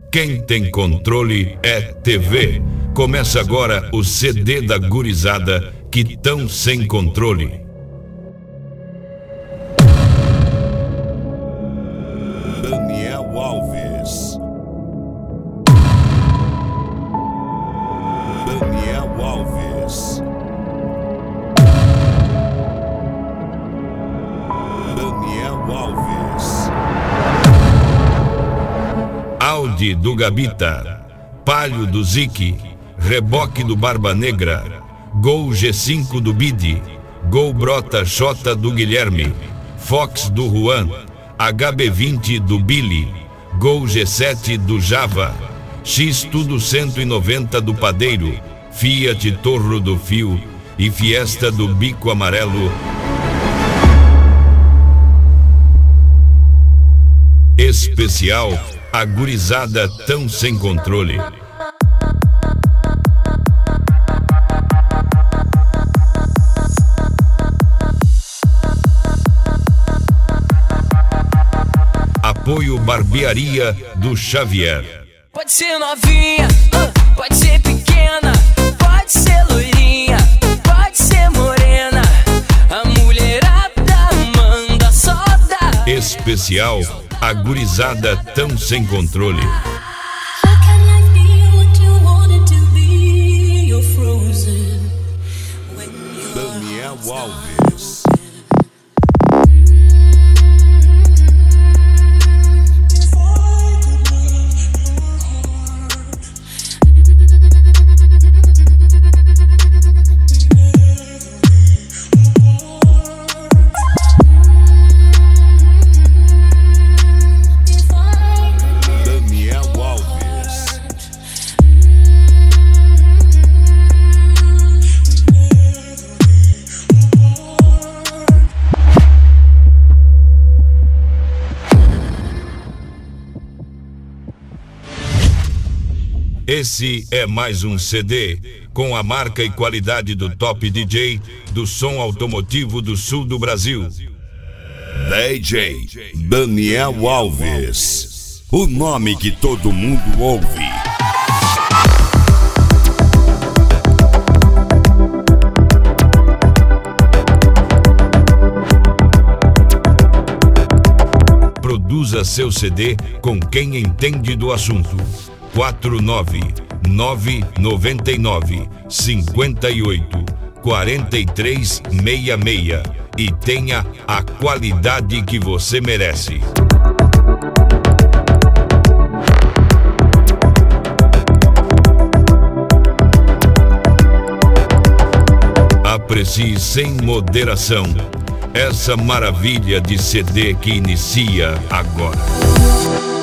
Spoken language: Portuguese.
Quem tem controle é TV. Começa agora o CD da gurizada que tão sem controle. Daniel Alves. Daniel Alves. Daniel Alves. Audi do Gabita, Palio do Zique, Reboque do Barba Negra, Gol G5 do Bidi, Gol Brota Xota do Guilherme, Fox do Juan, HB20 do Billy, Gol G7 do Java, X Tudo 190 do Padeiro, Fiat Torro do Fio e Fiesta do Bico Amarelo. Especial, a gurizada tão sem controle. Apoio Barbearia do Xavier. Pode ser novinha, pode ser pequena, pode ser loirinha, pode ser morena, a mulherada manda só dar. Especial, a gurizada tão sem controle. Daniel Alves. Esse é mais um CD com a marca e qualidade do top DJ do som automotivo do sul do Brasil. DJ Daniel Alves, o nome que todo mundo ouve. Produza seu CD com quem entende do assunto. 499-98-58-4366 e tenha a qualidade que você merece. Aprecie sem moderação essa maravilha de CD que inicia agora.